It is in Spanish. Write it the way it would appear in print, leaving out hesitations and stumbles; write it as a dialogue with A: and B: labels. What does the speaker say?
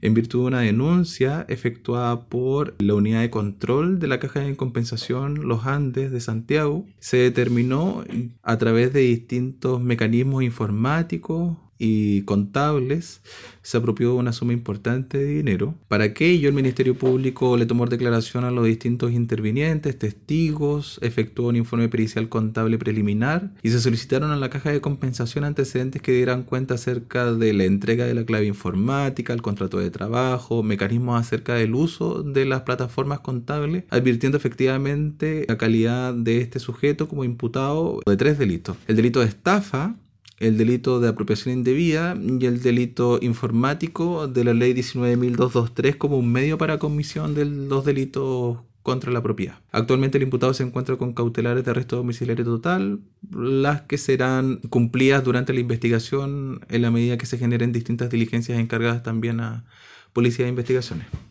A: En virtud de una denuncia efectuada por la unidad de control de la Caja de Compensación Los Andes de Santiago, se determinó a través de distintos mecanismos informáticos y contables, se apropió una suma importante de dinero. Para aquello, el Ministerio Público le tomó declaración a los distintos intervinientes, testigos, efectuó un informe pericial contable preliminar y se solicitaron a la Caja de Compensación antecedentes que dieran cuenta acerca de la entrega de la clave informática, el contrato de trabajo, mecanismos acerca del uso de las plataformas contables, advirtiendo efectivamente la calidad de este sujeto como imputado de 3 delitos: el delito de estafa, el delito de apropiación indebida y el delito informático de la ley 19.223 como un medio para comisión de los delitos contra la propiedad. Actualmente el imputado se encuentra con cautelares de arresto domiciliario total, las que serán cumplidas durante la investigación en la medida que se generen distintas diligencias encargadas también a Policía de Investigaciones.